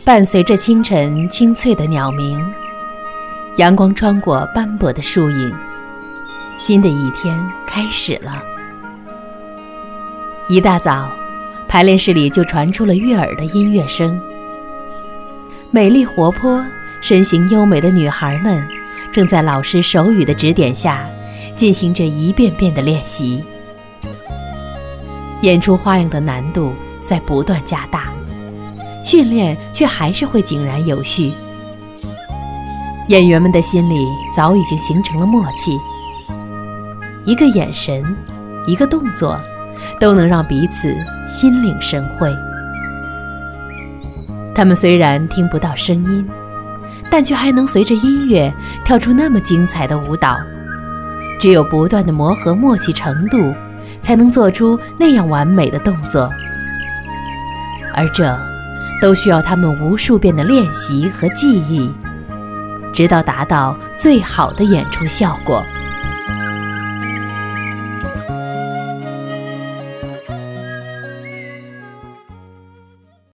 伴随着清晨清脆的鸟鸣，阳光穿过斑驳的树影，新的一天开始了。一大早，排练室里就传出了悦耳的音乐声。美丽活泼、身形优美的女孩们正在老师手语的指点下进行着一遍遍的练习。演出花样的难度在不断加大，训练却还是会井然有序。演员们的心里早已经形成了默契，一个眼神，一个动作，都能让彼此心领神会。他们虽然听不到声音，但却还能随着音乐跳出那么精彩的舞蹈。只有不断的磨合默契程度，才能做出那样完美的动作。而这都需要他们无数遍的练习和记忆，直到达到最好的演出效果。